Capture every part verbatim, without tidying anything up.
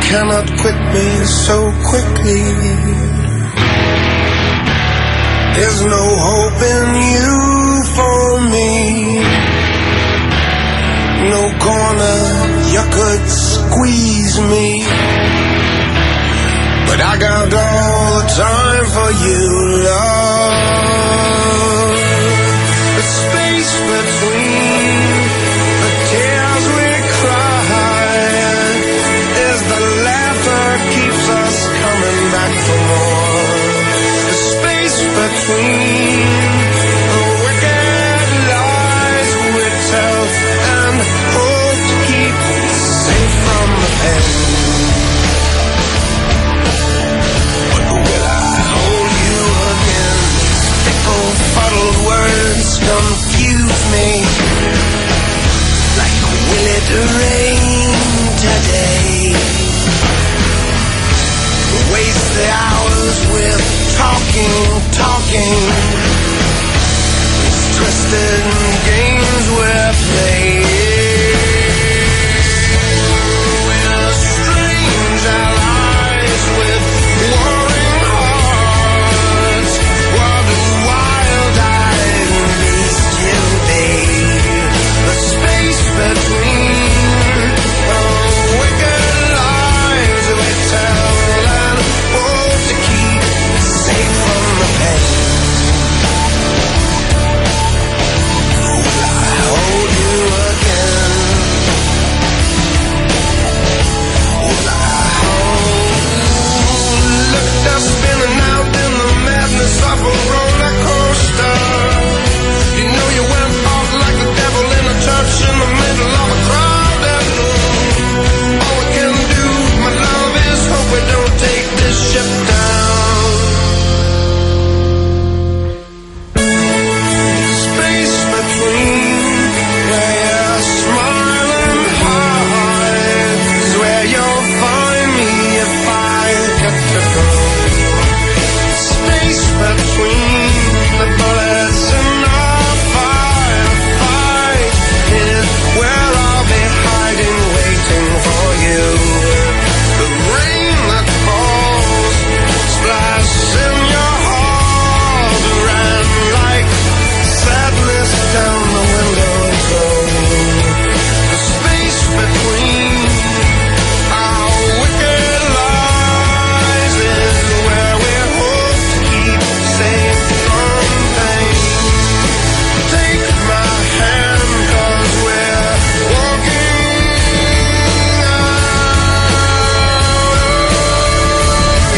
cannot quit me so quickly. There's no hope in you for me. No corner you could squeeze me. But I got all the time for you, love. The space between the tears we cry is the laughter keeps us coming back for more. The space between the wicked lies we tell and hope to keep safe from the pen. But will I hold you again? Fickle, fuddled words confuse me. Like will it rain today? Waste the hours with talking, talking. These twisted games we're playing. We're strange allies with warring hearts. What do wild-eyed beasts invade? The space between the wicked lies we tell and hope to keep safe from the pain. Will I hold you again? Will I hold? Look, they're spinning out in the madness of a roller coaster. You know you went off like the devil in a church in the middle of a crowded room. All we can do, my love, is hope we don't take this ship down. Space between where your smiling heart is where you'll find me if I get to go. Space between the bullets in our firefight is where I'll be hiding, waiting for you. The rain that falls splashes in your heart, ran like sadness down the windowsill. The space between our wicked lies is where we hope to keep safe from pain. Take my hand, 'cause we're walking out.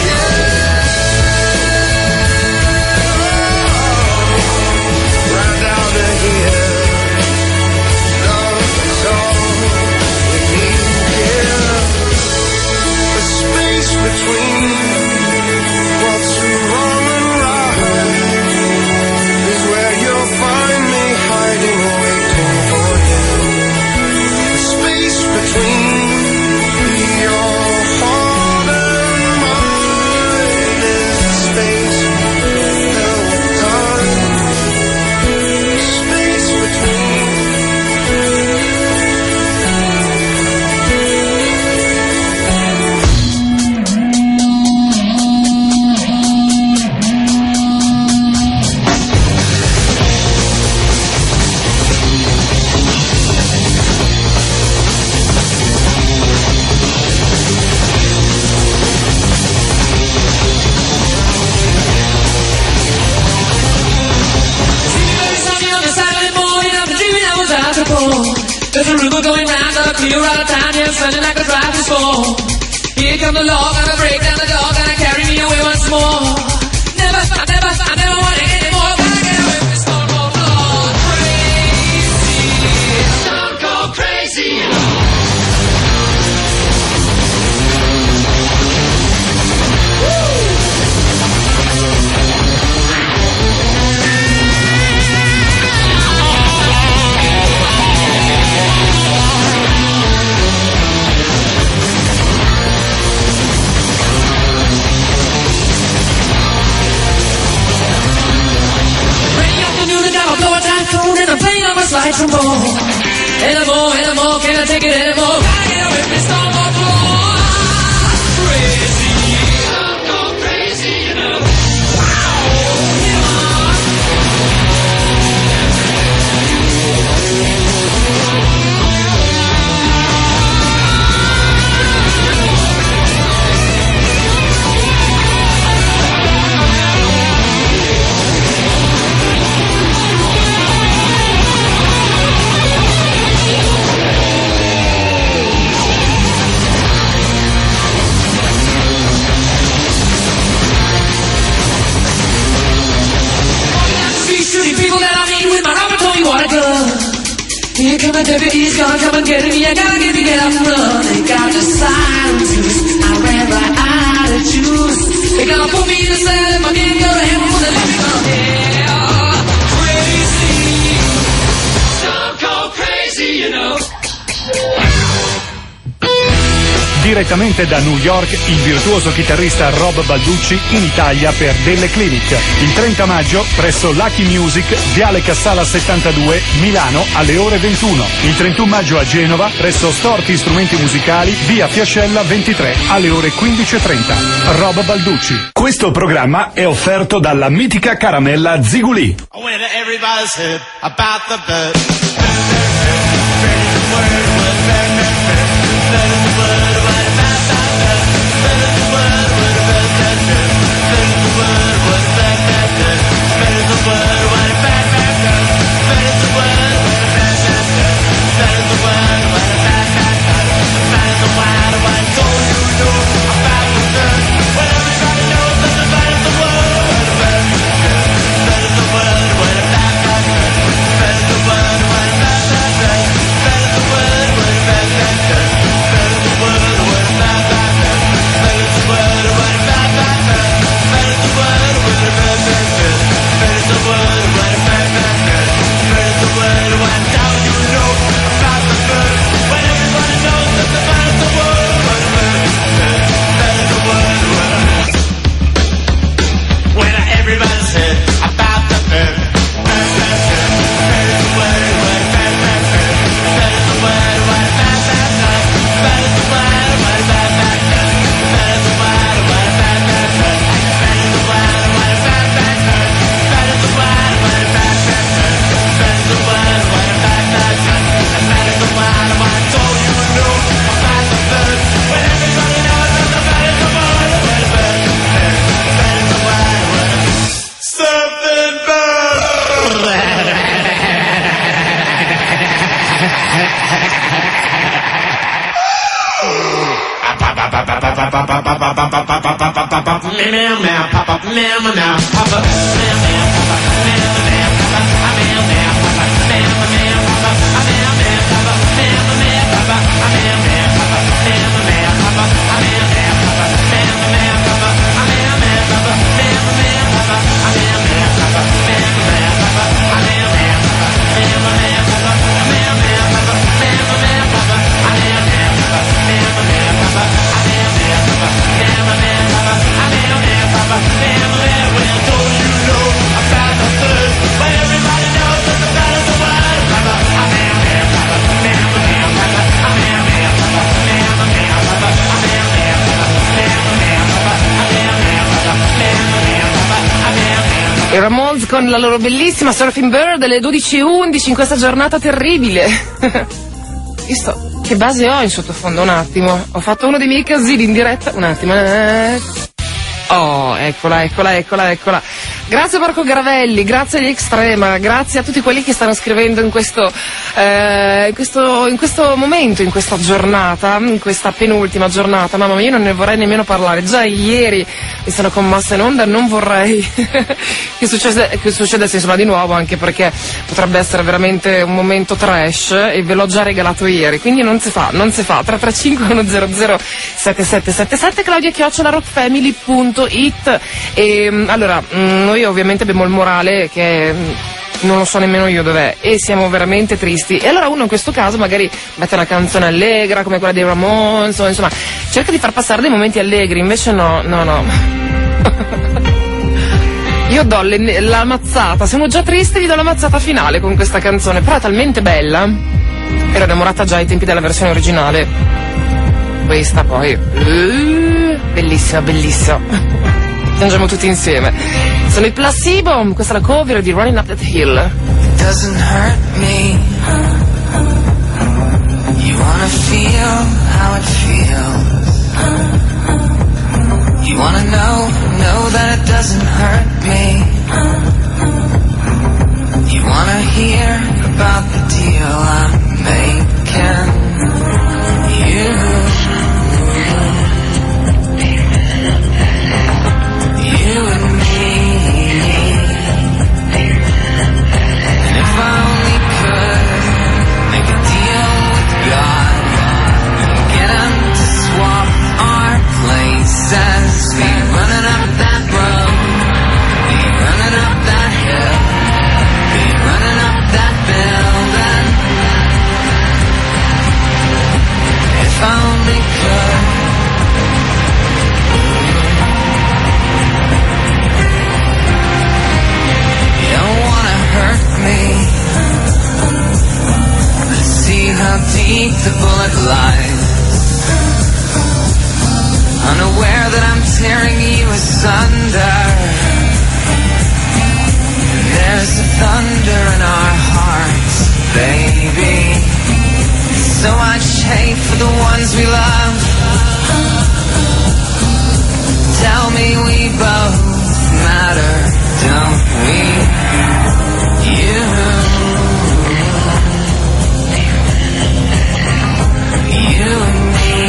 Yeah. Right out of here. Love is all we need here. The space between what's wrong and right is where you'll find me hiding, waiting for you. The space between your heart and mine is the space filled with time. Space between. There's a rumor going round that I clear out of town, yeah, sounding like a drive this fall. Here come the law, gonna break down the door, gonna carry me away once more. Never, I never, I never want it anymore. Gotta get away from this stone cold floor. Crazy, stone cold crazy. Slide some more, anymore, anymore, can't I take it anymore? Gotta get away from this stone cold floor. now, put me to sell him, I'm in your hand for the living on hell. Crazy, don't go crazy, you know. Direttamente da New York, il virtuoso chitarrista Rob Balducci in Italia per Delle Clinic. Il trenta maggio presso Lucky Music, Viale Cassala settantadue, Milano, alle ore ventuno. Il trentuno maggio a Genova, presso Storti Strumenti Musicali, via Fiascella ventitré, alle ore quindici e trenta. Rob Balducci. Questo programma è offerto dalla mitica caramella Ziguli. I Ramones con la loro bellissima Surfing Bird alle dodici e undici in questa giornata terribile. Visto che base ho in sottofondo? Un attimo, ho fatto uno dei miei casini in diretta, un attimo. Oh, eccola, eccola, eccola, eccola. Grazie Marco Garavelli, grazie agli Extrema, grazie a tutti quelli che stanno scrivendo in questo, eh, in questo, in questo momento, in questa giornata, in questa penultima giornata. Mamma mia, io non ne vorrei nemmeno parlare. Già ieri mi sono commossa in onda, non vorrei che, successe, che succedesse insomma di nuovo, anche perché potrebbe essere veramente un momento trash e ve l'ho già regalato ieri, quindi non si fa, non si fa. tre tre cinque uno zero zero sette sette sette sette, Claudia chiocciola rockfamily punto it. E allora, noi ovviamente abbiamo il morale che non lo so nemmeno io dov'è e siamo veramente tristi, e allora uno in questo caso magari mette una canzone allegra come quella dei Ramones, o insomma cerca di far passare dei momenti allegri, invece no, no, no. Io do le, la mazzata, siamo già tristi, gli do la mazzata finale con questa canzone, però è talmente bella, ero innamorata già ai tempi della versione originale, questa poi uh, bellissima, bellissima, piangiamo tutti insieme. Sono i Placebo, questa è la cover di Running Up That Hill. It doesn't hurt me. You wanna feel how it feels. You wanna know, know that it doesn't hurt me. You wanna hear about the deal I'm making. You You and me. And if I only could make a deal with God and get him to swap our places, be running up that unaware that I'm tearing you asunder. There's a thunder in our hearts, baby. So much hate for the ones we love. Tell me we both matter, don't we? You, you and me,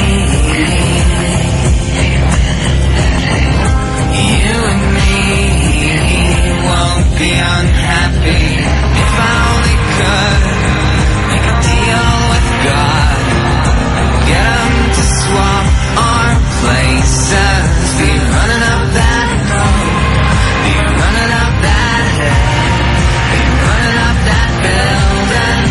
you and me won't be unhappy if I only could make a deal with God, get him to swap our places, be running up that road, be running up that hill, be running up that building.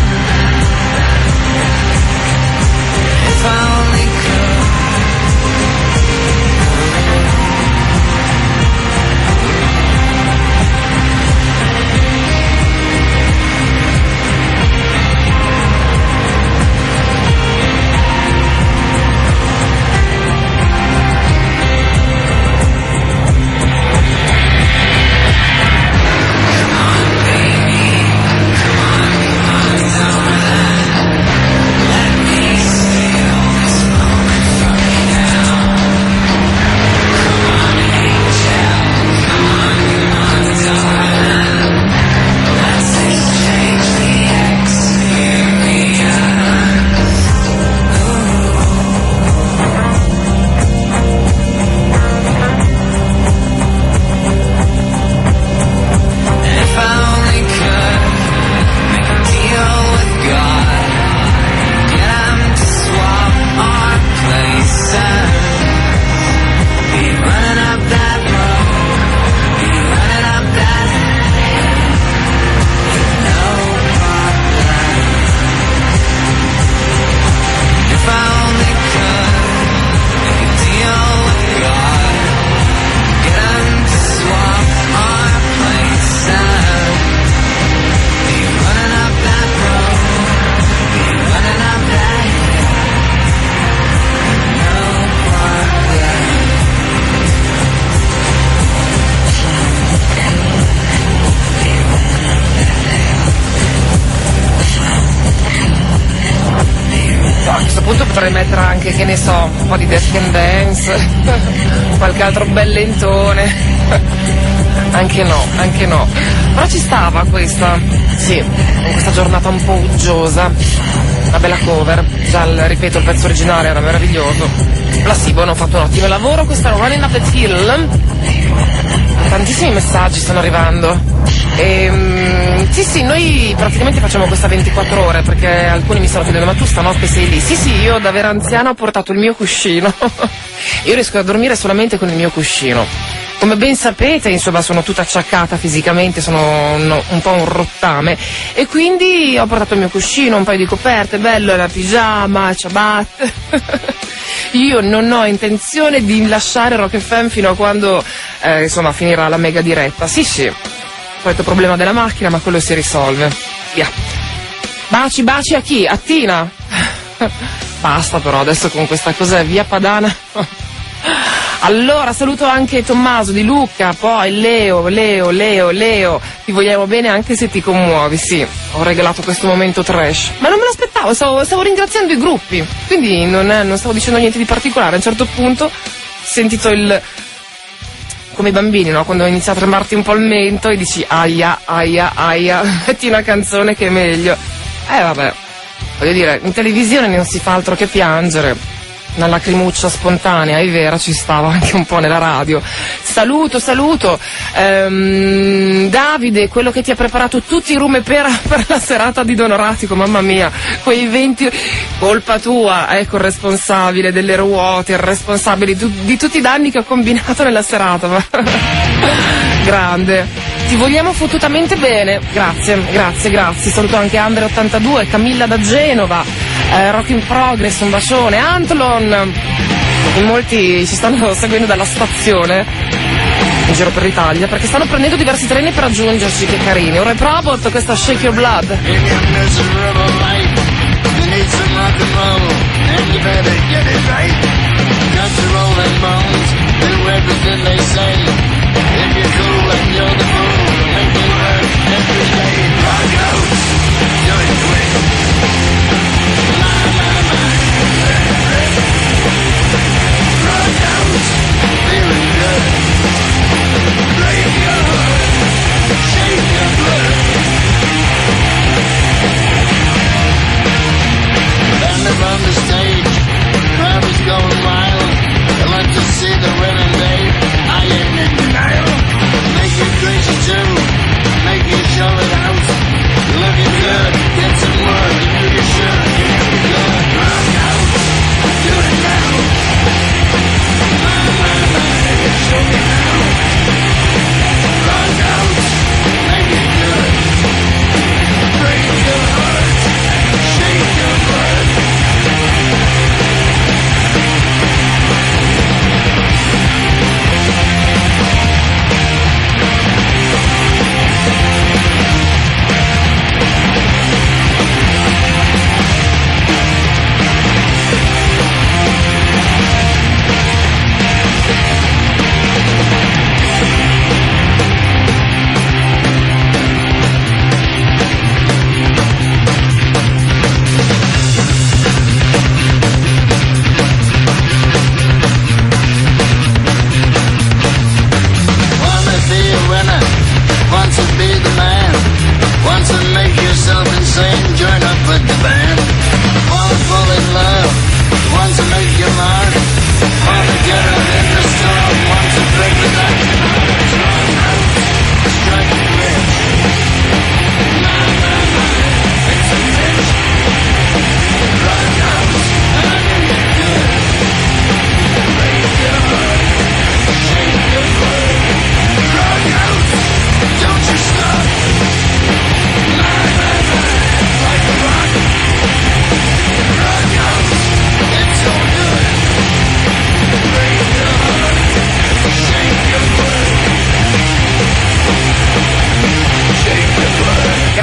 If I only could. Potrei mettere anche, che ne so, un po' di Death Can Dance, qualche altro bellentone. Anche no, anche no. Però ci stava questa, sì, in questa giornata un po' uggiosa. Una bella cover, già il, ripeto, il pezzo originale era meraviglioso. Placebo hanno fatto un ottimo lavoro, questa era Running Up That Hill. Tantissimi messaggi stanno arrivando. E, sì sì, noi praticamente facciamo questa ventiquattro ore, perché alcuni mi stanno chiedendo: ma tu stanotte sei lì? Sì sì, io da vera anziana ho portato il mio cuscino. Io riesco a dormire solamente con il mio cuscino. Come ben sapete, insomma, sono tutta acciaccata fisicamente, sono un, un po' un rottame, e quindi ho portato il mio cuscino, un paio di coperte, bello, la pigiama, ciabatte. Io non ho intenzione di lasciare Rock F M fino a quando eh, insomma finirà la mega diretta. Sì sì, solito problema della macchina, ma quello si risolve. Via. Baci baci a chi? A Tina. Basta però adesso con questa cosa, via Padana. Allora saluto anche Tommaso di Lucca, poi Leo, Leo, Leo, Leo, ti vogliamo bene anche se ti commuovi. Sì, ho regalato questo momento trash, ma non me l'aspettavo, stavo, stavo ringraziando i gruppi, quindi non, è, non stavo dicendo niente di particolare. A un certo punto ho sentito il, come i bambini, no? Quando inizia a tremarti un po' il mento e dici aia, aia, aia, metti una canzone che è meglio. Eh vabbè, voglio dire, in televisione non si fa altro che piangere. Una lacrimuccia spontanea, è vera, ci stava anche un po' nella radio. Saluto, saluto ehm, Davide, quello che ti ha preparato tutti i rum per, per la serata di Don Oratico, mamma mia, quei venti, colpa tua, ecco il responsabile delle ruote, il responsabile di, di tutti i danni che ho combinato nella serata. Grande, ti vogliamo fottutamente bene, grazie, grazie, grazie. Saluto anche Andre ottantadue, Camilla da Genova, eh, Rock in Progress, un bacione, Antlon. In molti ci stanno seguendo dalla stazione in giro per l'Italia perché stanno prendendo diversi treni per raggiungerci, che carini. Ora è Probot, questa Shake Your Blood. You need some rock and roll, and you better get it right. Country roll and bone.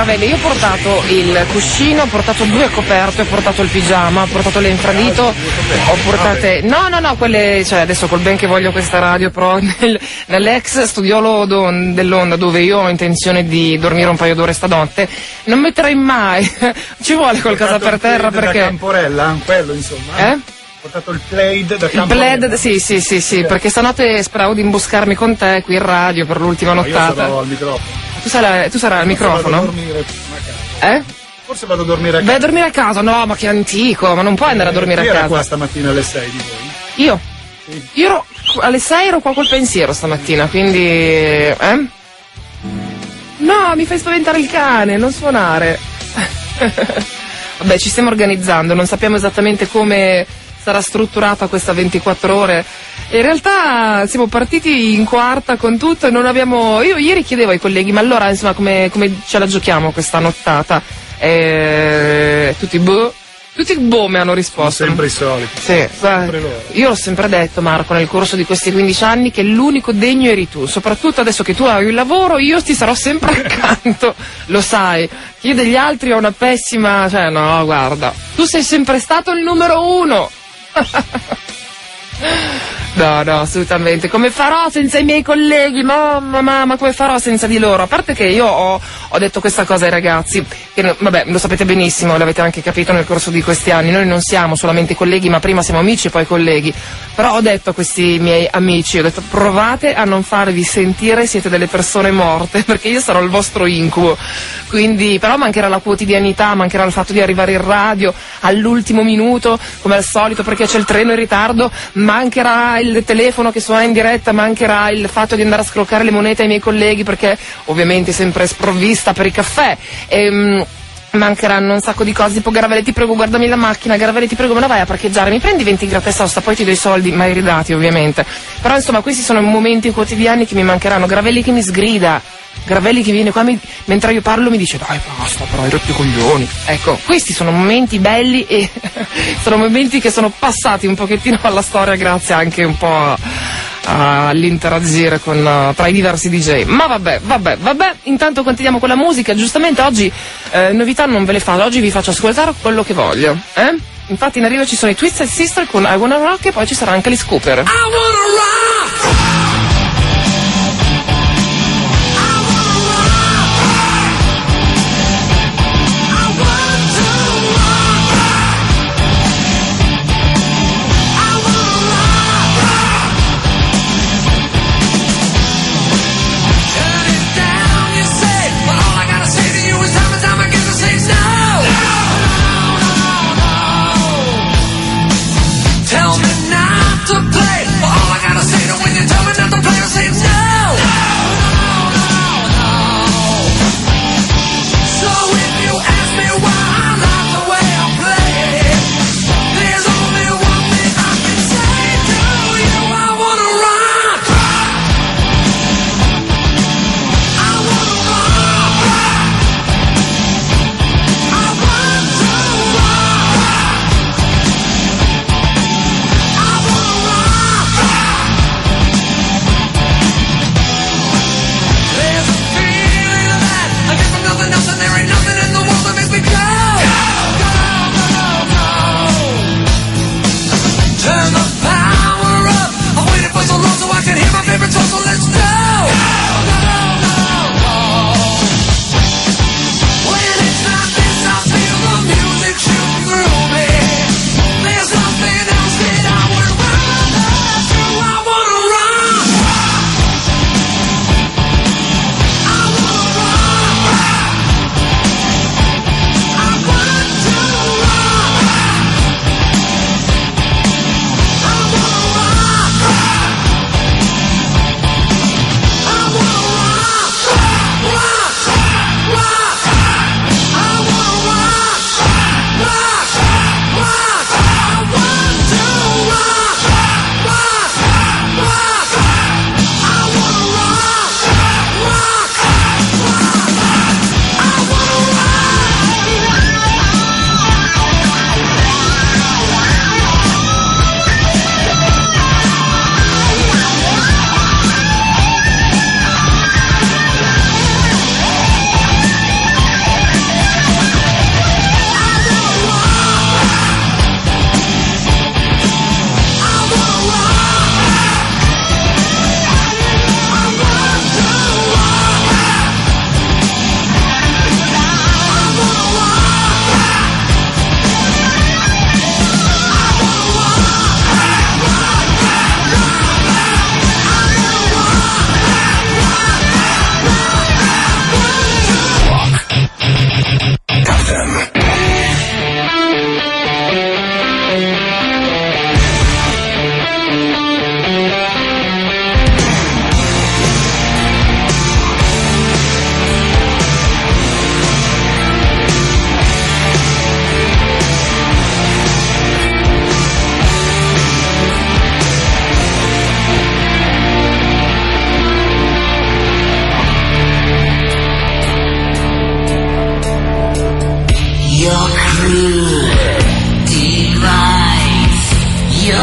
bene, io ho portato il cuscino, ho portato due coperte, ho portato il pigiama, ho portato le infradito, ho portate... No, no, no, quelle... Cioè, adesso col ben che voglio questa radio, però nel, nell'ex studiolo do- dell'Onda, dove io ho intenzione di dormire un paio d'ore stanotte, non metterei mai... Ci vuole qualcosa per terra, perché... Da Camporella? Quello, insomma. Eh? Ho portato il plaid da Il Camporella. bled, sì, sì, sì, sì, perché stanotte speravo di imboscarmi con te qui in radio per l'ultima No, io nottata. sarò al microfono. Tu sarai, tu sarai al Forse vado a microfono? dormire a casa. Eh? Forse vado a dormire a casa. Vai a dormire a casa? No, ma che antico, ma non puoi andare a dormire Chi a era casa. qua stamattina alle sei di voi? Io? Io ero, alle sei ero qua col pensiero stamattina, quindi... Eh? No, mi fai spaventare il cane, non suonare. Vabbè, ci stiamo organizzando, non sappiamo esattamente come sarà strutturata questa ventiquattro ore. In realtà siamo partiti in quarta con tutto e non abbiamo... Io ieri chiedevo ai colleghi, ma allora insomma come, come ce la giochiamo questa nottata? E... Tutti boh, tutti boh mi hanno risposto. Sono sempre i soliti. Sì, Sempre loro. io l'ho sempre detto, Marco, nel corso di questi quindici anni, che l'unico degno eri tu. Soprattutto adesso che tu hai il lavoro, io ti sarò sempre accanto, lo sai. Io degli altri ho una pessima... Cioè, no, guarda, tu sei sempre stato il numero uno. No, no, assolutamente. Come farò senza i miei colleghi? Mamma, mamma, come farò senza di loro? A parte che io ho, ho detto questa cosa ai ragazzi, che no- vabbè, lo sapete benissimo, l'avete anche capito nel corso di questi anni, noi non siamo solamente colleghi, ma prima siamo amici e poi colleghi. Però ho detto a questi miei amici, ho detto provate a non farvi sentire, siete delle persone morte, perché io sarò il vostro incubo. Quindi, però mancherà la quotidianità, mancherà il fatto di arrivare in radio all'ultimo minuto, come al solito, perché c'è il treno in ritardo, mancherà il telefono che suona in diretta, mancherà il fatto di andare a scroccare le monete ai miei colleghi, perché ovviamente sempre sprovvista per i caffè. Ehm, mancheranno un sacco di cose, tipo Garavelle ti prego guardami la macchina, Garavelle ti prego me la vai a parcheggiare, mi prendi venti gratta e sosta, poi ti do i soldi, mai ridati ovviamente. Però insomma questi sono momenti quotidiani che mi mancheranno. Gravelli che mi sgrida, Gravelli che viene qua mi, mentre io parlo mi dice dai basta però hai rotto i coglioni. Ecco, questi sono momenti belli e sono momenti che sono passati un pochettino alla storia grazie anche un po' a, a, all'interagire con, uh, tra i diversi D J. Ma vabbè, vabbè, vabbè, intanto continuiamo con la musica. Giustamente oggi eh, novità non ve le faccio, oggi vi faccio ascoltare quello che voglio, eh? Infatti in arrivo ci sono i Twisted Sister con I Wanna Rock e poi ci sarà anche Alice Cooper. I wanna rock! Tell me not to play, but all I gotta say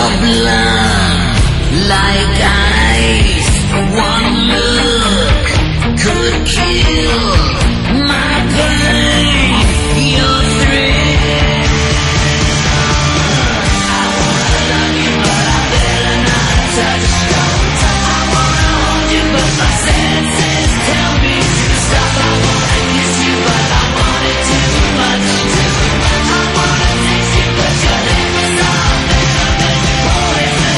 your blood like ice. One look could kill my pain. Your thrill. I wanna love you, but I better not touch. I wanna hold you, but my senses tell me to stop. I wanna kiss you, but I want it too much. I wanna taste you, but your lips are venomous poison.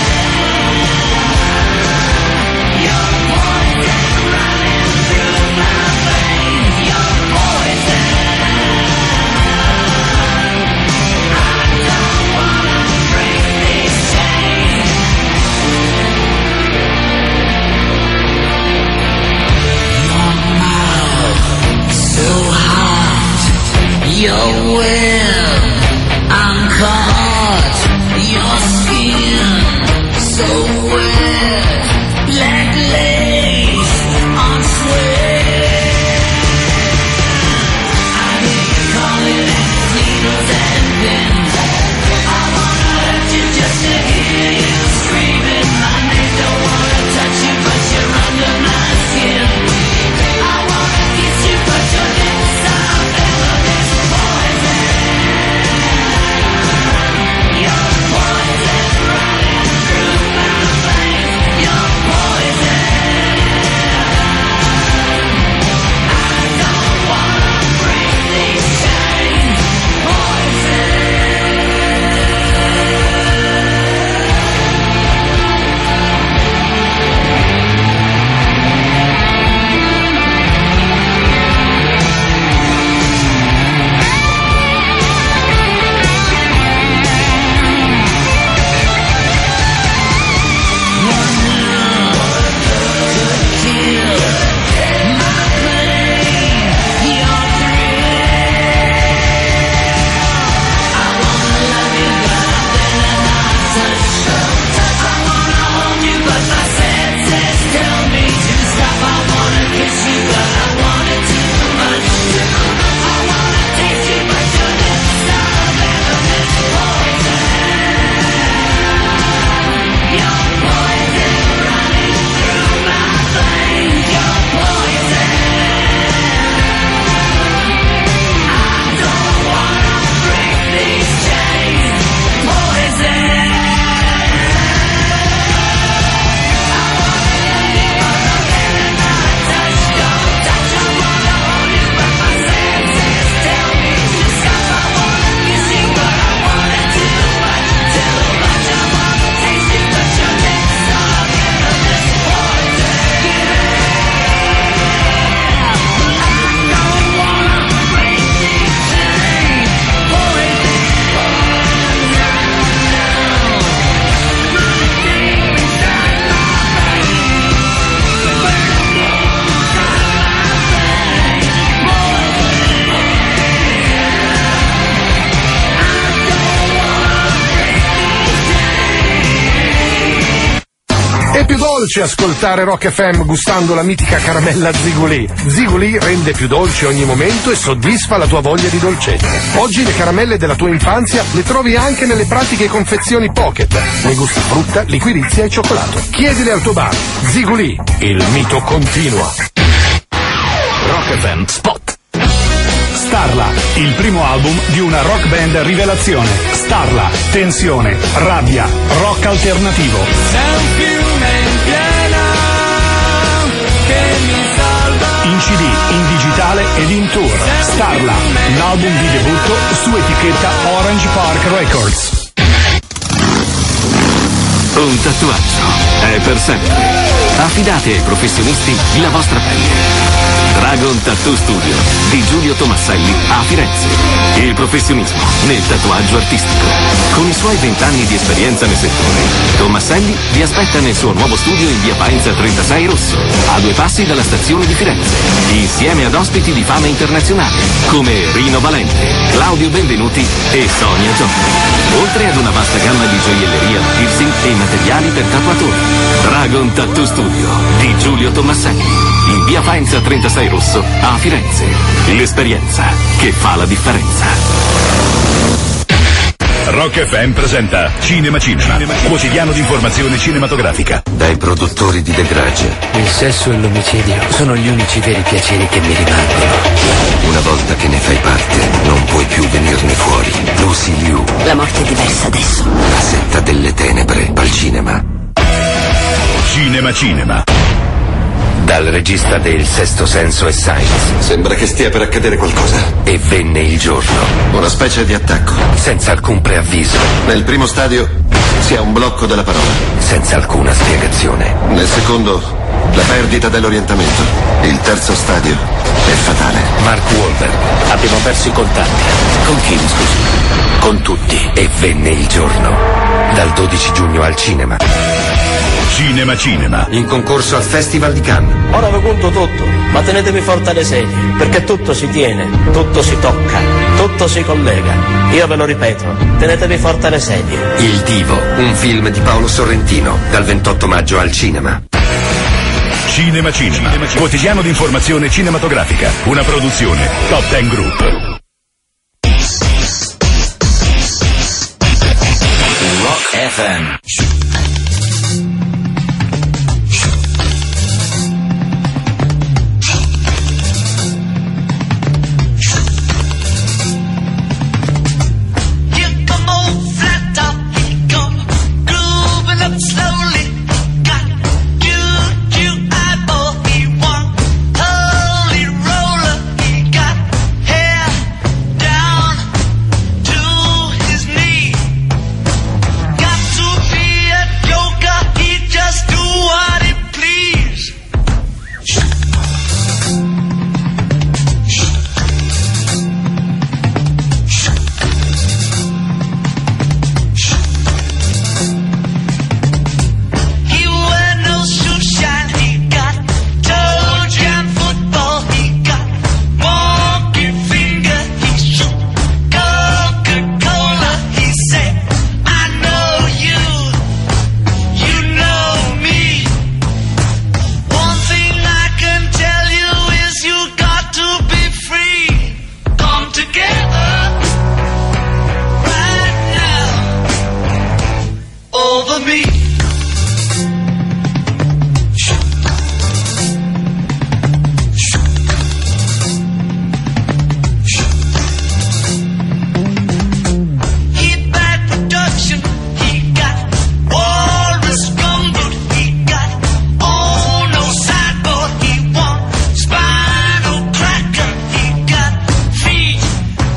You're poison running through my veins. You're poison. I don't wanna break these chains. Your mouth so hot, your will I'm caught. Your skin so wet, black lace on sweat. I hear you calling at needles and pins. I wanna hurt you just to hear you screaming my name. Don't wanna touch you, but you're under my skin. I wanna kiss you, but your lips are venomous poison. You're poison running through my veins. You're poison. I don't wanna break these chains. Poison. È più dolce ascoltare Rock F M gustando la mitica caramella Ziguli. Ziguli rende più dolce ogni momento e soddisfa la tua voglia di dolcezza. Oggi le caramelle della tua infanzia le trovi anche nelle pratiche confezioni Pocket. Ne gusta frutta, liquirizia e cioccolato. Chiedile al tuo bar. Ziguli, il mito continua. Rock F M Spot. Starla, il primo album di una rock band rivelazione. Starla, tensione, rabbia, rock alternativo. C'è un fiume in piena che mi salva. In C D, in digitale ed in tour. Starla, l'album di debutto su etichetta Orange Park Records. Un tatuaggio è per sempre. Affidate ai professionisti la vostra pelle. Dragon Tattoo Studio di Giulio Tomasselli a Firenze. Il professionismo nel tatuaggio artistico. Con i suoi vent'anni di esperienza nel settore, Tomasselli vi aspetta nel suo nuovo studio in via Faenza trentasei Rosso, a due passi dalla stazione di Firenze, insieme ad ospiti di fama internazionale come Rino Valente, Claudio Benvenuti e Sonia Giotti. Oltre ad una vasta gamma di gioielleria, piercing e materiali per tatuatori. Dragon Tattoo Studio di Giulio Tomasselli. In via Faenza trentasei Rosso a Firenze. L'esperienza che fa la differenza. Rock F M presenta Cinema Cinema, quotidiano di informazione cinematografica. Dai produttori di The Grudge. Il sesso e l'omicidio sono gli unici veri piaceri che mi rimangono. Una volta che ne fai parte, non puoi più venirne fuori. Lucy Liu. La morte è diversa adesso. La setta delle tenebre al cinema. Cinema Cinema. Dal regista del Sesto Senso e Signs. Sembra che stia per accadere qualcosa. E venne il giorno. Una specie di attacco. Senza alcun preavviso. Nel primo stadio si ha un blocco della parola. Senza alcuna spiegazione. Nel secondo, la perdita dell'orientamento. Il terzo stadio è fatale. Mark Wahlberg. Abbiamo perso i contatti. Con chi, scusi? Con tutti. E venne il giorno. Dal dodici giugno al cinema. Cinema Cinema. In concorso al Festival di Cannes. Ora vi conto tutto, ma tenetevi forte alle sedie, perché tutto si tiene, tutto si tocca, tutto si collega. Io ve lo ripeto, tenetevi forte alle sedie. Il Divo, un film di Paolo Sorrentino, dal ventotto maggio al cinema. Cinema Cinema, quotidiano di informazione cinematografica, una produzione Top Ten Group. Rock F M.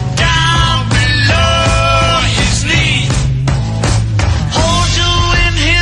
Hold you in his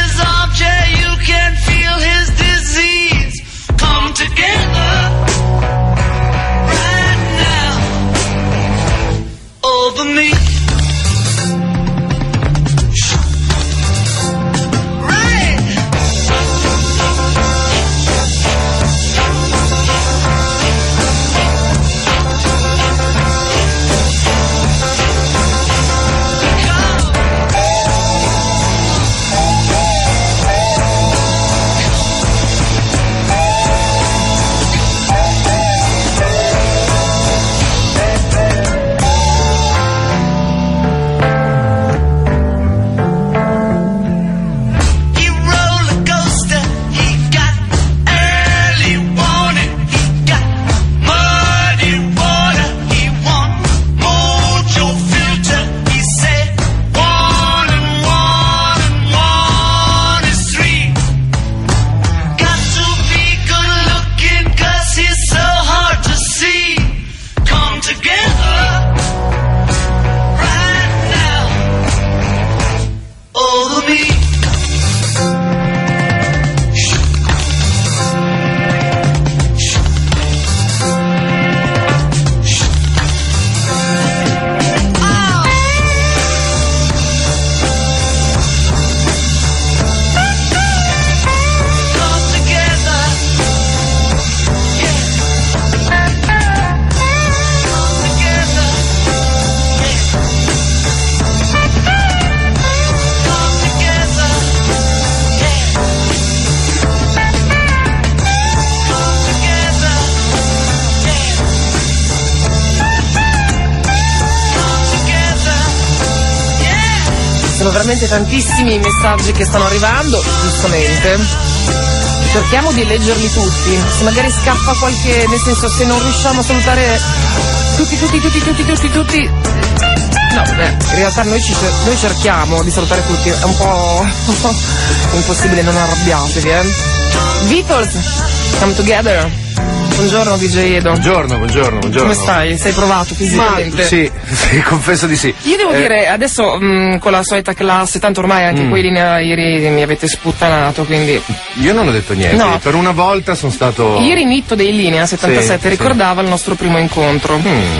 sono veramente tantissimi i messaggi che stanno arrivando, giustamente. Cerchiamo di leggerli tutti. Se magari scappa qualche, nel senso, se non riusciamo a salutare tutti, tutti, tutti, tutti, tutti, tutti. No, beh, in realtà noi, ci, noi cerchiamo di salutare tutti, è un po' impossibile, non arrabbiatevi, eh. Beatles, Come Together. Buongiorno D J Edo. Buongiorno, buongiorno, buongiorno. Come stai? Sei provato fisicamente? Ma, sì, sì, confesso di sì. Io devo eh, dire, adesso mh, con la solita classe, tanto ormai anche Mm. quelli ne- ieri mi avete sputtanato, quindi... Io non ho detto niente, No. per una volta sono stato... Ieri Nitto dei Linea settantasette Sì, ricordava il nostro primo incontro. Mm.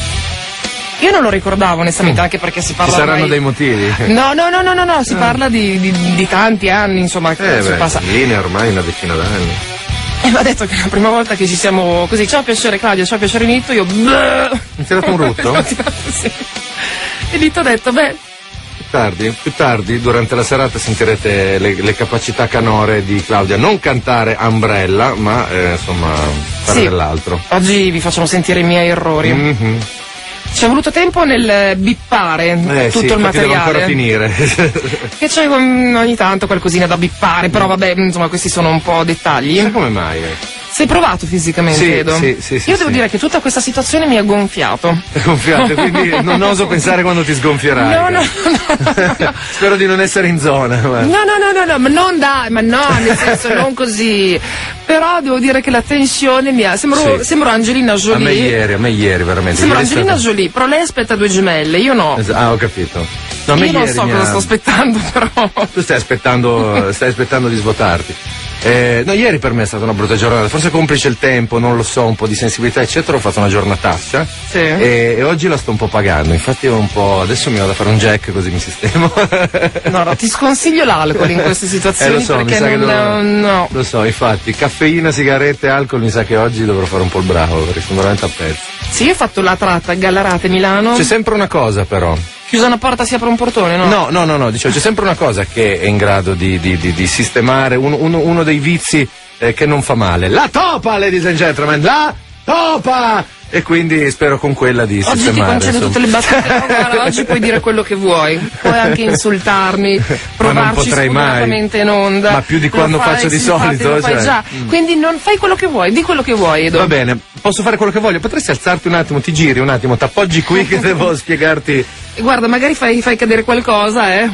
Io non lo ricordavo onestamente, anche perché si Ci parla saranno ormai- dei motivi. No, no, no, no, no, no, si parla di, di- di tanti anni, insomma, che Eh si beh, passa. in linea ormai una decina d'anni. E mi ha detto che la prima volta che ci siamo così, ciao piacere Claudia, ciao piacere Nitto, io... Bleh. Mi ti ha dato un rutto? Sì. E Nitto ha detto, beh, Più tardi, più tardi, durante la serata sentirete le, le capacità canore di Claudia. Non cantare Umbrella, ma eh, insomma fare Sì. dell'altro. oggi vi facciamo sentire i miei errori. Mhm. Ci è voluto tempo nel bippare Eh, tutto sì, il infatti devo ancora materiale. finire. Che c'è um, ogni tanto qualcosina da bippare, però vabbè, insomma, questi sono un po' dettagli. Ma come mai? eh? Sei provato fisicamente, Sì, Edo? sì, sì, sì, Io devo sì. dire che tutta questa situazione mi ha gonfiato. Gonfiate, quindi non oso pensare quando ti sgonfierai. No, no, no. Spero di non essere in zona. ma- No, no, no, no, no, ma non dai, ma no, nel senso non così. Però devo dire che la tensione mi ha. Sembro, Sì. sembro Angelina A me Jolie. ieri, a me ieri veramente. Sembro Ieri è Angelina stato- Jolie, però lei aspetta due gemelle, io no. Es- Ah, ho capito. No, a me Io non ieri so mi cosa ha- sto aspettando, però. Tu stai aspettando, stai aspettando di svuotarti. Eh, no, ieri per me è stata una brutta giornata, forse complice il tempo, non lo so, un po' di sensibilità eccetera, ho fatto una giornataccia Sì. e, e oggi la sto un po' pagando, infatti ho un po', adesso mi vado a fare un jack così mi sistemo. No, no, ti sconsiglio l'alcol in queste situazioni Eh, lo so, mi perché sa che non. dovrò- No. Lo so, infatti, caffeina, sigarette, alcol, mi sa che oggi dovrò fare un po' il bravo perché sono veramente a pezzi. Sì, io ho fatto la tratta a Gallarate Milano. C'è sempre una cosa però. Chiusa una porta si apre un portone, no? No, no, no, no, dicevo, c'è sempre una cosa che è in grado di, di, di, di sistemare uno, uno, uno dei vizi eh, che non fa male. La topa, ladies and gentlemen, la topa! E quindi spero con quella di Oggi ti sistemare. concedo insomma. tutte le battute, no, guarda, oggi puoi dire quello che vuoi, puoi anche insultarmi, Ma non provarci potrei mai. spudoratamente in onda. Ma più di Lo quando fai, faccio di sì, infatti, solito, lo fai cioè. già. Mm. Quindi non fai quello che vuoi, di quello che vuoi, Edo. Va bene, posso fare quello che voglio, potresti alzarti un attimo, ti giri un attimo, t'appoggi qui che devo spiegarti. Guarda, magari fai, fai cadere qualcosa, eh.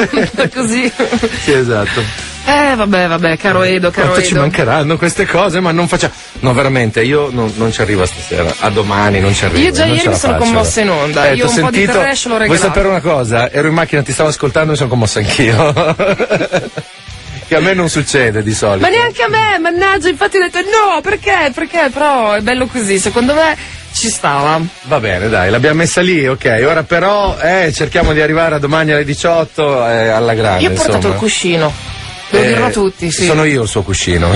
Così. Sì, esatto. Eh, vabbè, vabbè, caro Edo, caro Quanto ci Edo. mancheranno queste cose, ma non facciamo. No, veramente, io non, non ci arrivo a stasera. A domani non ci arrivo. Io già non ieri ce la mi sono faccio. commossa in onda. Eh, Io t'ho un po' di sentito. trash l'ho Vuoi regalato. sapere una cosa? Ero in macchina, ti stavo ascoltando e mi sono commosso anch'io. Che a me non succede di solito. Ma neanche a me, mannaggia, infatti ho detto no, perché? Perché? Però è bello così, secondo me ci stava. Va bene, dai, l'abbiamo messa lì, ok. Ora però eh, cerchiamo di arrivare a domani alle diciotto eh, alla grande. Io ho portato insomma. il cuscino, devo Eh, dirlo a tutti, sì. Sono io il suo cuscino.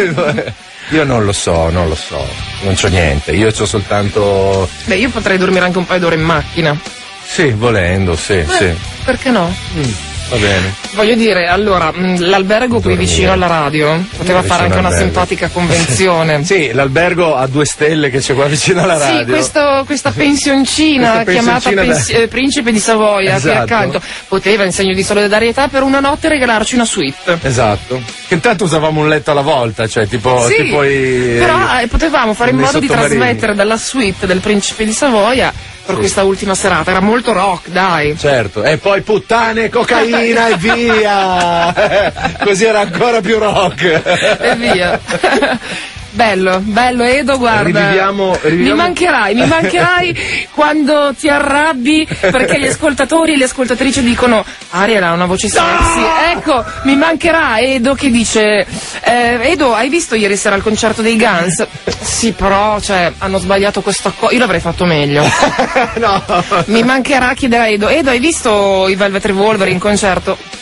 Io non lo so, non lo so. Non c'ho niente. Io c'ho soltanto. Beh, io potrei dormire anche un paio d'ore in macchina. Sì, volendo, sì, Eh, sì. Perché no? Va bene. Voglio dire, allora, mh, l'albergo qui Dormire. vicino alla radio poteva Vicino fare anche una all'albergo. simpatica convenzione. Sì, l'albergo a due stelle che c'è qua vicino alla radio. Sì, questo- questa pensioncina Questa chiamata pensioncina Pens- da- eh, Principe di Savoia, qui Esatto. accanto, poteva in segno di solidarietà per una notte regalarci una suite. Esatto. Che intanto usavamo un letto alla volta, cioè tipo, Sì, tipo i. però eh, potevamo fare in nei modo di sottomarini. trasmettere dalla suite del Principe di Savoia per Sì. questa ultima serata. Era molto rock, dai. Certo, e poi puttane, cocaina e via! Così era ancora più rock. E via. Bello, bello Edo, guarda. Riviviamo- riviviamo- Mi mancherai, mi mancherai quando ti arrabbi perché gli ascoltatori e le ascoltatrici dicono Ariel ha una voce sexy. Ecco, mi mancherà Edo che dice eh, Edo, hai visto ieri sera il concerto dei Guns? Sì, però, cioè, hanno sbagliato questo accordo. Io l'avrei fatto meglio. No. Mi mancherà chiedere a Edo, Edo, hai visto i Velvet Revolver in concerto?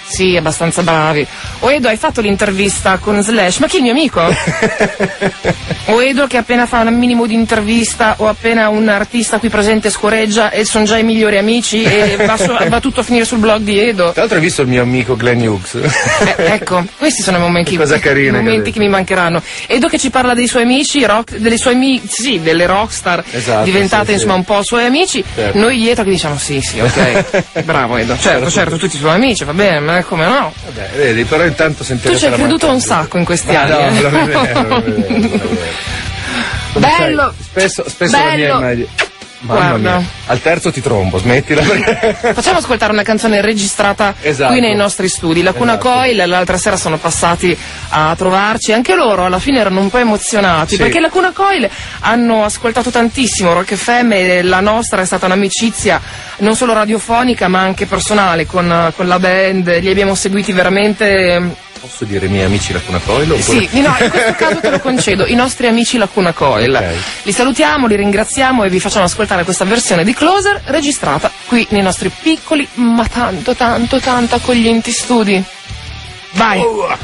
Sì, abbastanza bravi. O Edo, hai fatto l'intervista con Slash? Ma chi è il mio amico? O Edo che appena fa un minimo di intervista o appena un artista qui presente scoreggia e sono già i migliori amici e va, su, va tutto a finire sul blog di Edo. Tra l'altro hai visto il mio amico Glenn Hughes? Eh, ecco, questi sono i momenti, cosa carina, i momenti che mi mancheranno. Edo che ci parla dei suoi amici, rock, delle sue amici, sì, delle rockstar, esatto, diventate sì, insomma sì. un po' suoi amici, certo. Noi dietro che diciamo sì, sì, ok. Bravo Edo, certo, certo, tutti i suoi amici, va bene, ma come no? Vabbè, vedi, però intanto sentirete Tu ci hai la creduto un mancanza. sacco in questi Ma anni. no, eh? non è vero, non è vero, non è vero. Come Bello! sai, spesso, spesso Bello. la mia immagine. Mamma Guarda. mia, al terzo ti trombo, smettila perché... Facciamo ascoltare una canzone registrata Esatto. qui nei nostri studi. La Cuna Esatto. Coil l'altra sera sono passati a trovarci, anche loro alla fine erano un po' emozionati, Sì. perché la Cuna Coil hanno ascoltato tantissimo Rock F M e la nostra è stata un'amicizia non solo radiofonica ma anche personale con, con la band, li abbiamo seguiti veramente... Posso dire i miei amici la Cuna Coil? Oppure... Sì, no, in questo caso te lo concedo, i nostri amici la Cuna Coil. Okay. Li salutiamo, li ringraziamo e vi facciamo ascoltare questa versione di Closer registrata qui nei nostri piccoli ma tanto tanto tanto accoglienti studi. Vai! Oh.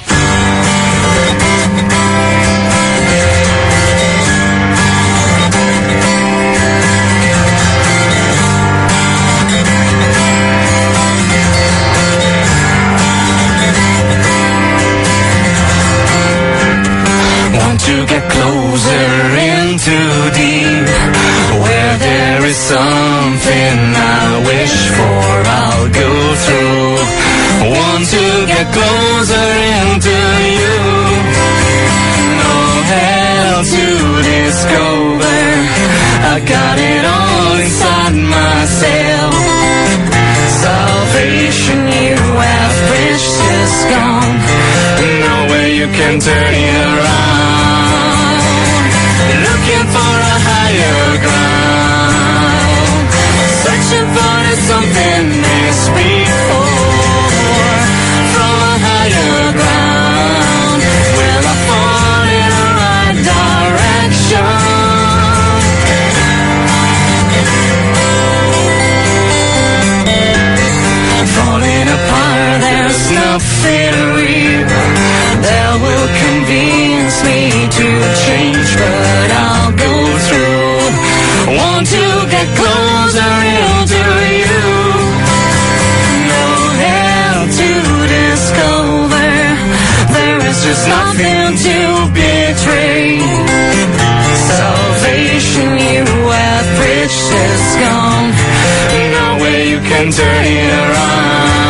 To get closer in too deep, where there is something I wish for, I'll go through. Want to get closer into you, no hell to discover, I got it all inside myself. Salvation you have reached is gone, no way you can turn it around. Looking for a higher ground, searching for something to speak for. From a higher ground, will I fall in the right direction? Falling apart, there's nothing real that will convince me to change, but I'll go through. Want to get closer into you, no hell to discover, there is just nothing to betray. Salvation you have reached is gone, no way you can turn it around.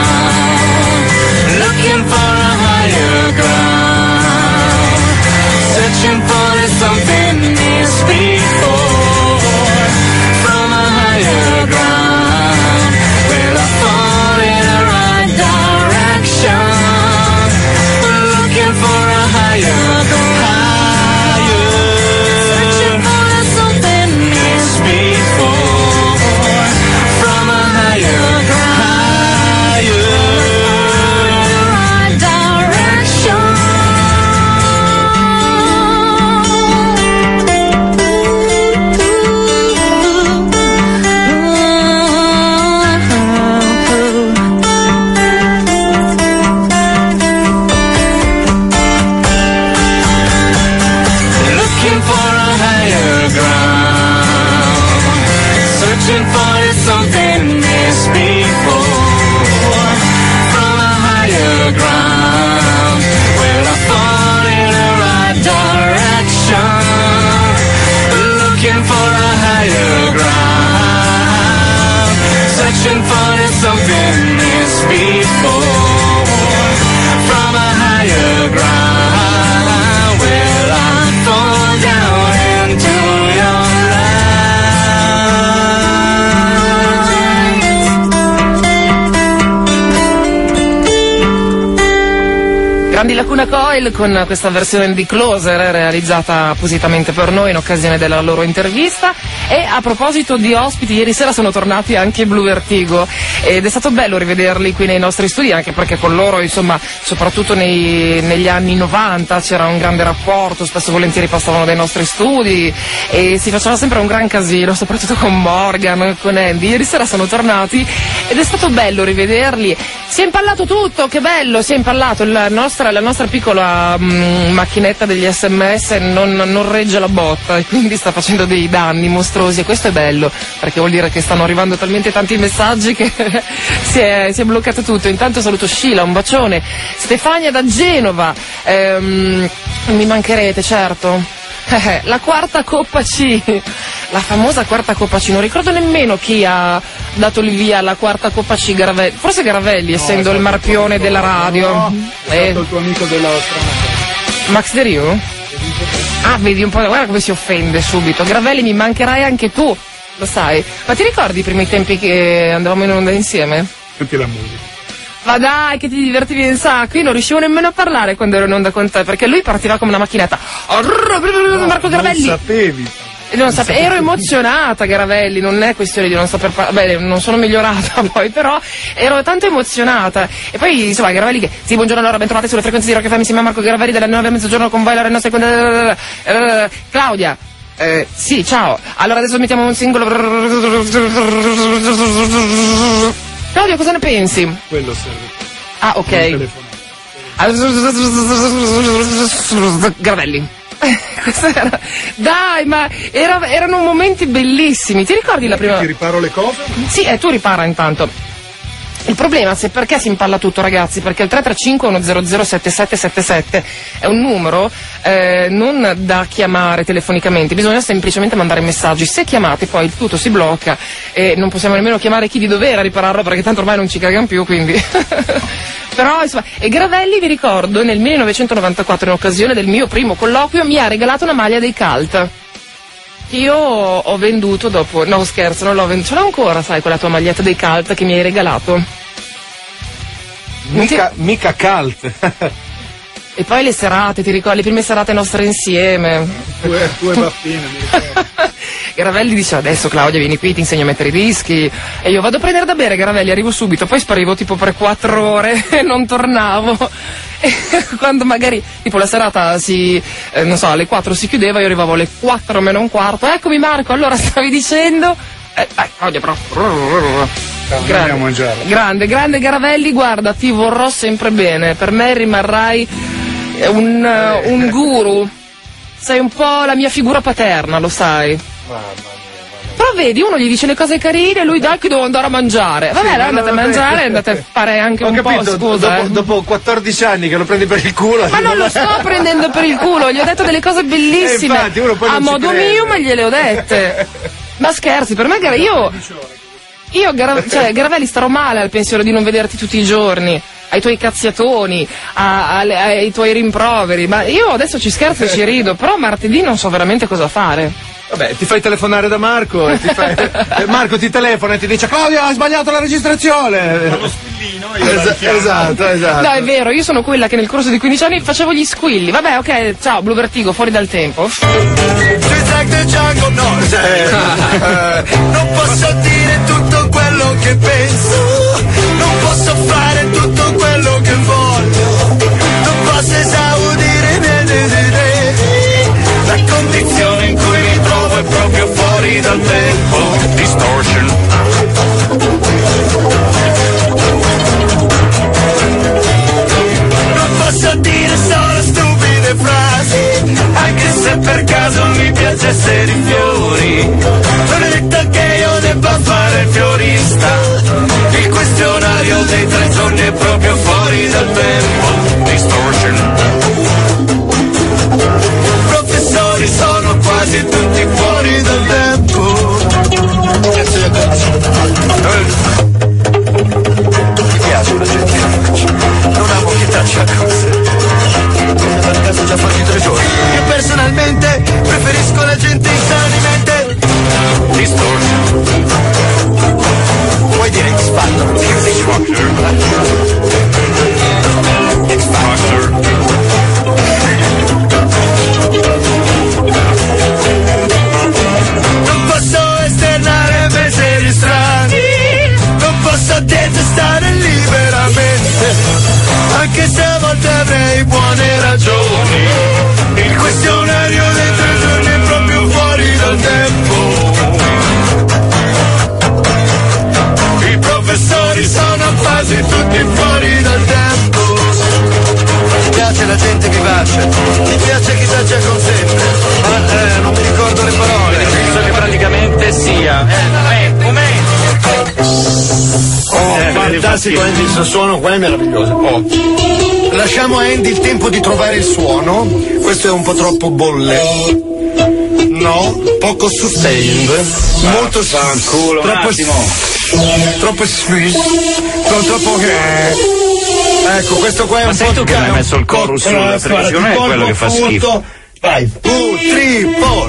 Looking for a higher ground, searching for something to speak for. From a higher ground, will I fall in the right direction? Looking for a higher ground, searching for something to speak for. From a higher ground, in the right direction. Looking for a higher ground, searching for something to speak for. From a higher ground, will I fall in the right direction? Looking for a higher ground, searching for something to speak for. From a higher ground, will I fall down into your Grandi la Cuna Coil con questa versione di Closer realizzata appositamente per noi in occasione della loro intervista. E a proposito di ospiti, ieri sera sono tornati anche Blue Vertigo ed è stato bello rivederli qui nei nostri studi, anche perché con loro, insomma, soprattutto nei, negli anni novanta c'era un grande rapporto, spesso e volentieri passavano dai nostri studi e si faceva sempre un gran casino, soprattutto con Morgan, con Andy. Ieri sera sono tornati ed è stato bello rivederli. Si è impallato tutto, che bello, si è impallato. La nostra, la nostra piccola mh, macchinetta degli sms non, non regge la botta e quindi sta facendo dei danni mostruosi, e questo è bello perché vuol dire che stanno arrivando talmente tanti messaggi che si, è, si è bloccato tutto. Intanto saluto Scilla, un bacione. Stefania da Genova, ehm, mi mancherete, certo. La quarta Coppa C, la famosa quarta Coppa C, non ricordo nemmeno chi ha dato il via alla quarta Coppa C. Garavelli, forse Garavelli, no, essendo il marpione della radio. No, è eh. stato il tuo amico della strana. Max De Rio? Ah, vedi un po', guarda come si offende subito. Garavelli, mi mancherai anche tu, lo sai. Ma ti ricordi i primi tempi che andavamo in onda insieme? Senti la musica. Ma dai, che ti divertivi un sacco. Io non riuscivo nemmeno a parlare quando ero in onda con te, perché lui partiva come una macchinetta. No, Marco Garavelli. Non sapevi. Non sape- ero emozionata, Garavelli, non è questione di non saper parlare. Beh, non sono migliorata poi, però ero tanto emozionata. E poi, insomma, Garavelli che, sì, buongiorno allora, ben trovate sulle frequenze di Rock F M insieme a Marco Garavelli dalle nove a mezzogiorno con voi, la Renno seconda. Claudia. Eh, sì, ciao. Allora adesso mettiamo un singolo. Claudio, cosa ne pensi? Quello serve. Ah, ok. Garavelli. Questo era... Dai, ma era, erano momenti bellissimi. Ti ricordi la prima? Ti riparo le cose? Sì, e eh, tu ripara intanto. Il problema è perché si impalla tutto, ragazzi, perché il tre tre cinque uno zero zero sette sette sette sette è un numero eh, non da chiamare telefonicamente, bisogna semplicemente mandare messaggi. Se chiamate poi il tutto si blocca e non possiamo nemmeno chiamare chi di dovere a ripararlo, perché tanto ormai non ci cagano più, quindi... Però, insomma, e Garavelli, vi ricordo, nel millenovecentonovantaquattro, in occasione del mio primo colloquio, mi ha regalato una maglia dei Cult. Io ho venduto dopo, no scherzo, non l'ho venduto, ce l'ho ancora, sai, quella tua maglietta dei Cult che mi hai regalato. Mica, ti... mica Cult. E poi le serate, ti ricordi, le prime serate nostre insieme. Tu e, tu e Baffina, mi ricordo. Garavelli dice, adesso Claudia vieni qui, ti insegno a mettere i dischi. E io vado a prendere da bere, Garavelli, arrivo subito, poi sparivo tipo per quattro ore e non tornavo. E quando magari, tipo la serata si, eh, non so, alle quattro si chiudeva, io arrivavo alle quattro meno un quarto. Eccomi Marco, allora stavi dicendo... Eh, dai, Claudia però... Grande, grande, grande Garavelli, guarda, ti vorrò sempre bene, per me rimarrai un, uh, un guru, sei un po' la mia figura paterna, lo sai. Mamma mia. Però vedi, uno gli dice le cose carine e lui dai che devo andare a mangiare. Vabbè, Sì, allora andate vabbè. a mangiare e andate a fare anche Ho un capito, po', scusa. dopo, eh. dopo quattordici anni che lo prendi per il culo. Ma non lo sto prendendo per il culo, gli ho detto delle cose bellissime. Eh, infatti, uno poi a non ci modo crede. mio, ma gliele ho dette. Ma scherzi, per me Gar- io... Io, Gara- cioè, Garavelli, starò male al pensiero di non vederti tutti i giorni, ai tuoi cazziatoni, a- alle- ai tuoi rimproveri, ma io adesso ci scherzo e ci rido, però martedì non so veramente cosa fare. Vabbè, ti fai telefonare da Marco e ti fai... eh, Marco ti telefona e ti dice Claudia, hai sbagliato la registrazione. Lo spillino e io la Es- richiamo. esatto, esatto. No, è vero, io sono quella che nel corso di quindici anni facevo gli squilli. Vabbè, ok, ciao, Blue Vertigo, fuori dal tempo. No, eh, non posso dire tutto quello che penso, non posso fare tutto quello che voglio, non posso esaudire i miei desideri, la condizione in cui mi trovo è proprio fuori dal tempo. Distortion. Non posso dire solo stupide frasi, anche se per caso mi piace essere i fiori. Non è detto che io debba fare il fiorista, il questionario dei tre giorni è proprio fuori dal tempo. Distortion. Professori sono quasi tutti fuori dal tempo. Mi piace una gente, non amo chi taccia cose. Per caso già fatti tre giorni. Io personalmente preferisco la gente insanamente. Distortion. Vuoi dire buone ragioni. Il questionario dei tre giorni è proprio fuori dal tempo. I professori sono a fase tutti fuori dal tempo. Mi piace la gente vivace, mi piace chi viaggia con sempre, ma eh, non mi ricordo le parole. Penso che praticamente sia eh, un momento. Oh, eh, fantastico Andy, il suono qua è meraviglioso. Oh. Lasciamo a Andy il tempo di trovare il suono. Questo è un po' troppo bolle. No, poco sustained. Ah, molto fanculo, un troppo attimo. Troppo sweet. Troppo che. Ecco, questo qua è Ma un sei po' tu che hai messo il chorus sulla televisione, è quello che fa schifo. Vai, two, three, four.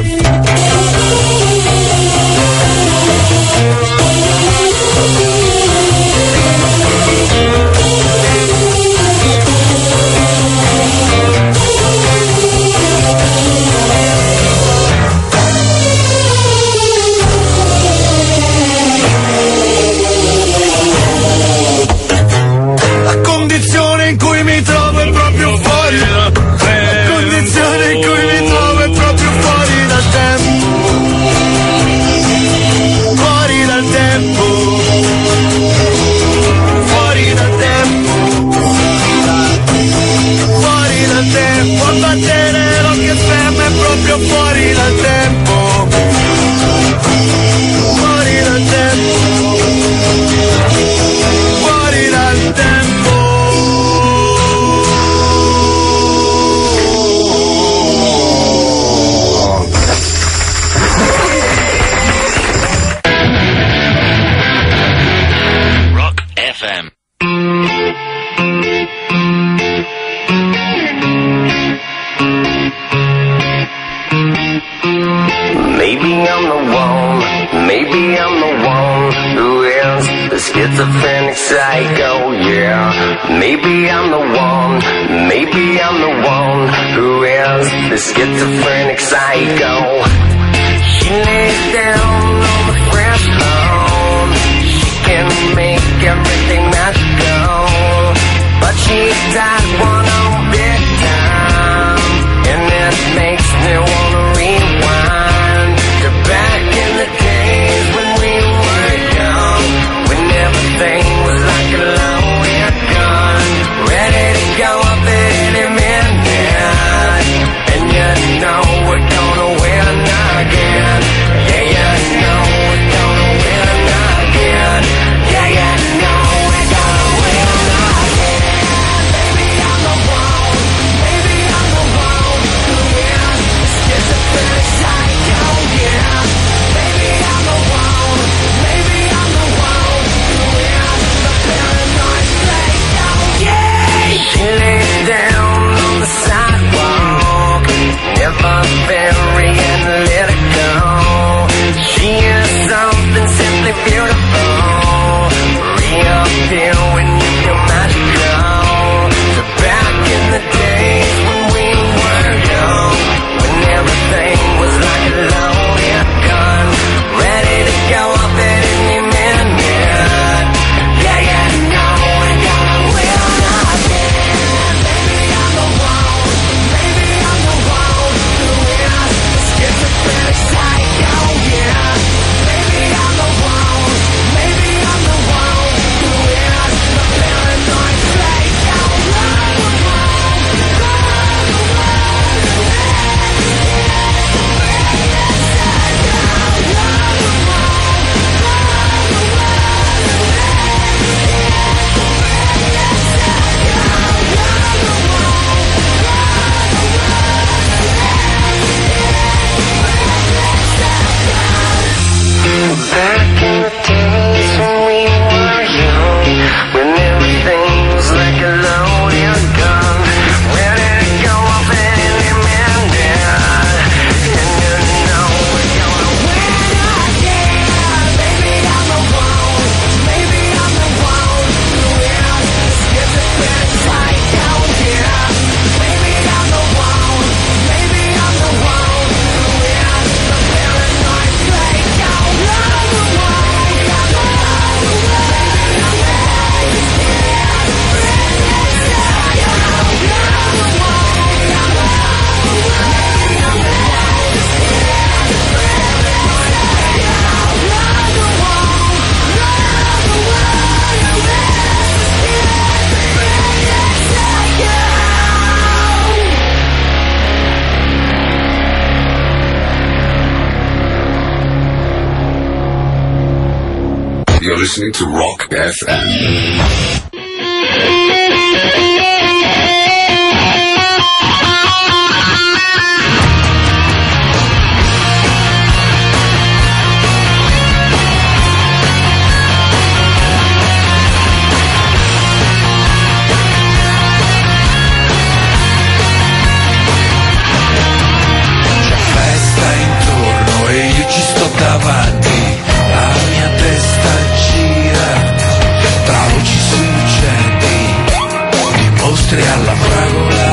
La condizione in cui mi trovo è proprio fuori. La condizione in cui mi trovo è proprio fuori dal tempo. Fuori dal tempo. Fuori dal tempo. Fuori dal tempo. A battere Rock F M è proprio fuori dal tempo. Fuori dal tempo. Fuori dal tempo. Rock F M. Maybe I'm the one, maybe I'm the one who is the schizophrenic psycho, yeah. Maybe I'm the one, maybe I'm the one who is the schizophrenic psycho. She lays down on the fresh lawn, she can make everything magical, but she died one on big time, and it makes me wanna rewind to back in the days when we were young, when everything was like a loaded gun, ready to go up at any minute, and you know we're gonna win again. Yeah, you know we're gonna win again. Yeah, you know we're gonna win again. Baby, I'm the You're listening to Rock F M. Davanti, la mia testa gira tra voci struggenti, i mostri alla fragola,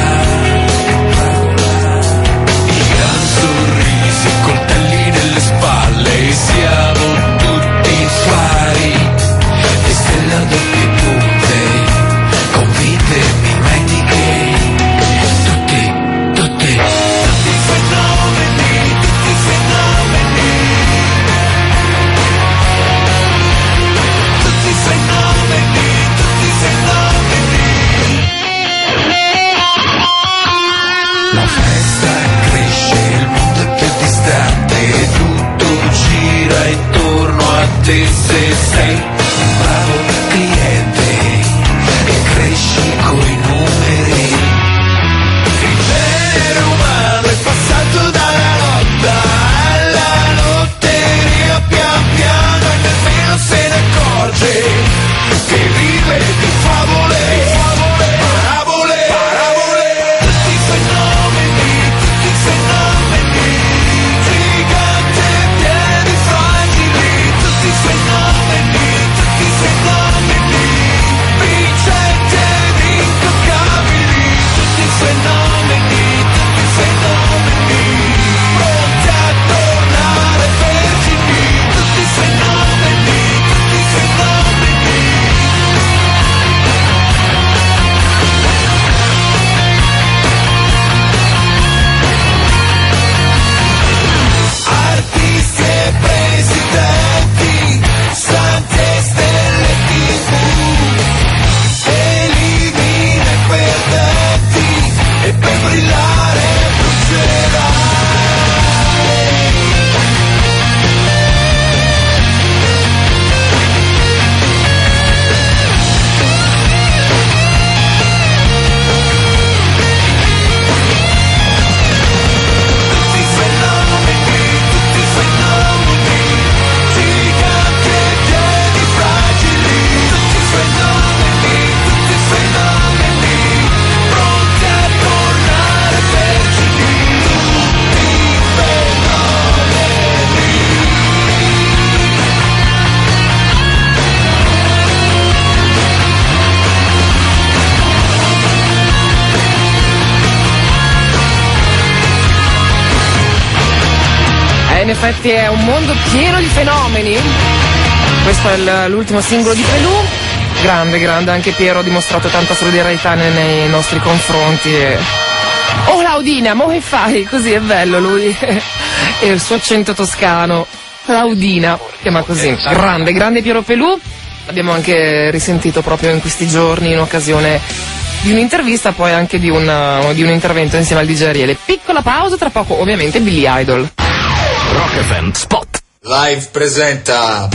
i gran sorrisi, coltelli nelle spalle, siamo tutti fari, e stelle a doppie punte, convinte mimetiche, tutti, tutti, tutti fenomeni, tutti fenomeni. Fenomeni, tutti fenomeni. La festa cresce, il mondo è più distante, tutto gira intorno a te se sei un bravo cliente e cresci coi numeri. Il genere umano è passato dalla lotta alla lotteria, pian piano e nemmeno se ne accorge che vive di favole, parabole, parabole, tutti fenomeni, tutti fenomeni, gigante piedi fragili, tutti fenomeni, tutti fenomeni, vincenti ed intoccabili, tutti fenomeni, tutti fenomeni, pronti a tornare vergini, tutti fenomeni, tutti fenomeni. Artisti e presidenti, santi e stelle tivù, elimina i perdenti e per brillare brucerai. Tutti fenomeni, tutti fenomeni, giganti e piedi fragili, tutti fenomeni, tutti fenomeni, pronti a tornare vergini, tutti fenomeni. Eh, in effetti è un mondo pieno di fenomeni. Questo è l- l'ultimo singolo di Pelù. Grande, grande, anche Piero ha dimostrato tanta solidarietà nei, nei nostri confronti. E... oh Laudina, mo che fai? Così è bello lui. E il suo accento toscano. Laudina, chiama così. Grande, grande Piero Pelù. L'abbiamo anche risentito proprio in questi giorni in occasione di un'intervista, poi anche di, una, di un intervento insieme al D J Ariele. Piccola pausa, tra poco ovviamente Billy Idol. Rock F M Spot. Live presenta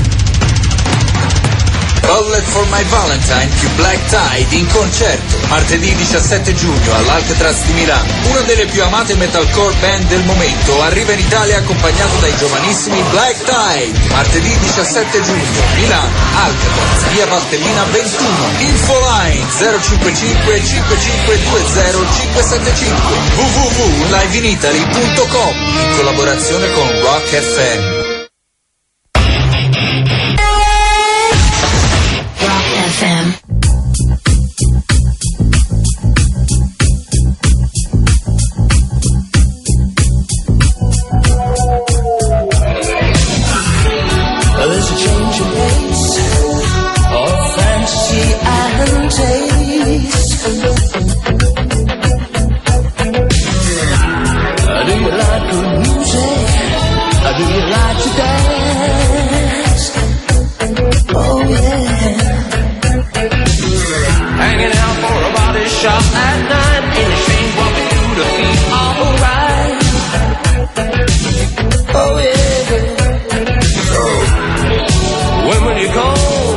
Bullet for My Valentine più Black Tide in concerto martedì diciassette giugno all'Alcatraz di Milano. Una delle più amate metalcore band del momento arriva in Italia accompagnato dai giovanissimi Black Tide. Martedì diciassette giugno, Milano, Alcatraz, via Valtellina ventuno. Infoline zero cinquantacinque cinquantacinque venti cinque settantacinque w w w punto live in italy punto com in collaborazione con Rock F M. F M. Well, there's a change of pace, of fantasy and taste. Uh, do you like good music? Uh, do you like to dance? Oh yeah. Hanging out for a body shop at night in exchange what we do to feel alright. Oh yeah. So when will you come?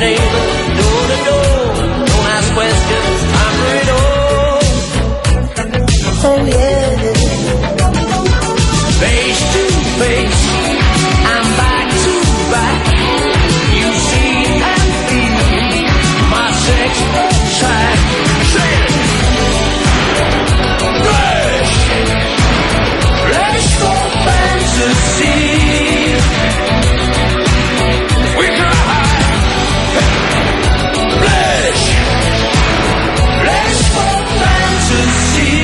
neighbor, door to door. Don't ask questions, I'm ready to oh yeah. Face to face, I'm back to back. You see and feel my sex track. Say it. Rush, rush for fantasy. We cry, rush, rush for fantasy.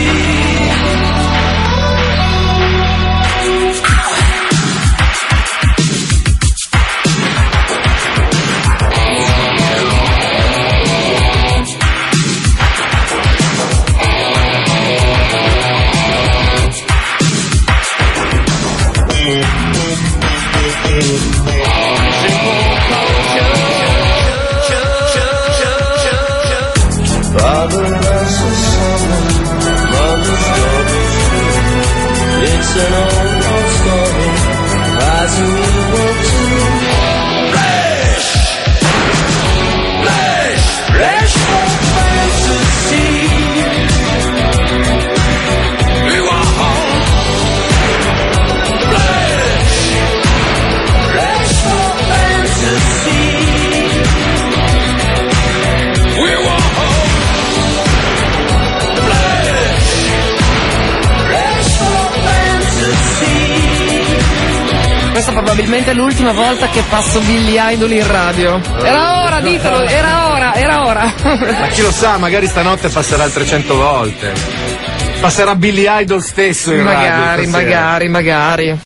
Father loves his son, mother's daughter's true. It's an old, old story, rising equal to Flash, Flash, Flash for fantasy. We want home. Flash, Flash for fantasy. We want home. Questa probabilmente è l'ultima volta che passo Billy Idol in radio. Era ora, ditelo, era ora, era ora. Ma chi lo sa, magari stanotte passerà altre cento volte. Passerà Billy Idol stesso in magari, radio. Magari, magari, magari.